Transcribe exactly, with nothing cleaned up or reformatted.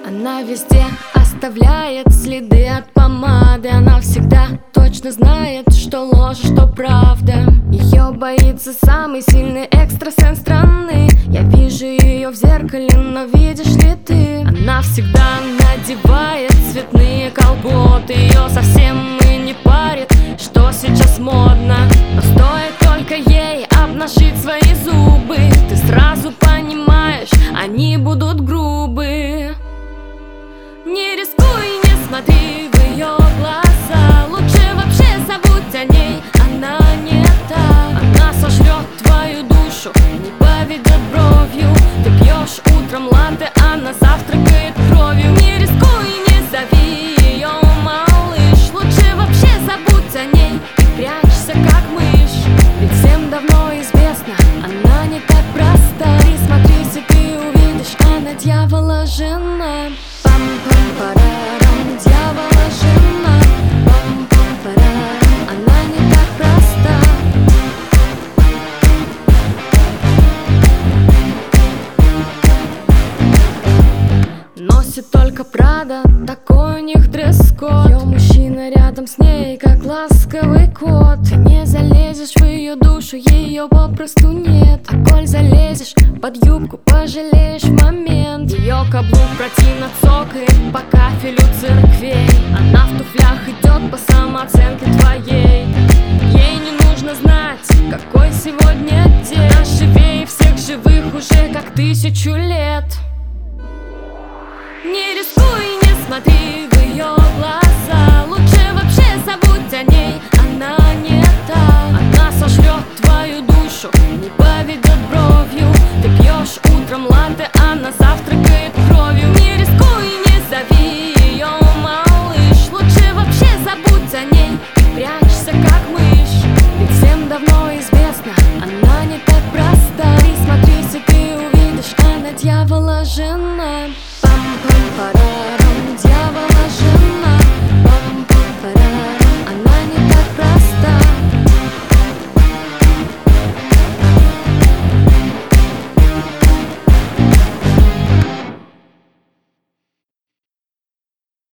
Она везде оставляет следы от помады. Она всегда точно знает, что ложь, что правда. Ее боится самый сильный экстрасенс страны. Я вижу ее в зеркале, но видишь ли ты? Она всегда надевает цветные колготы. Ее совсем и не парит, что сейчас модно. Но стоит только ей обнажить свои зубы, ты сразу понимаешь, они будут грубы. Не рискуй, не смотри в ее глаза. Лучше вообще забудь о ней, она не та. Она сожрет твою душу, не поведет бровью. Ты пьешь утром латте, она завтракает кровью. Не рискуй, не зови ее малыш. Лучше вообще забудь о ней и прячься как мышь. Ведь всем давно известно, она не так проста. И смотри, если ты увидишь, она дьявола жена. Пам-пам-парарам, дьявола жена. Пам-пам-парарам, она не так проста. Носит только Прада, такой у них дресс-код. Ее мужчина рядом с ней, как ласковый кот. Ты не залезешь в ее душу, ее попросту нет. А коль залезешь под юбку, пожалеешь в момент. Ее каблук противно цокает по кафелю церквей. Она в туфлях идет по самооценке твоей. Ей не нужно знать, какой сегодня день. Она живее всех живых уже как тысячу лет. Не рискуй, не смотри в ее глаза. Лучше вообще забудь о ней, она не та. Она сожрет твою душу, не поведет бровью. Ты пьешь утром латте, она завтракает кровью. Не рискуй, не зови ее малыш. Лучше вообще забудь о ней и прячься как мышь. Ведь всем давно известно, она не так проста. И смотри, если ты увидишь, она дьявола жена. Пам-пам-парарам, дьявола жена.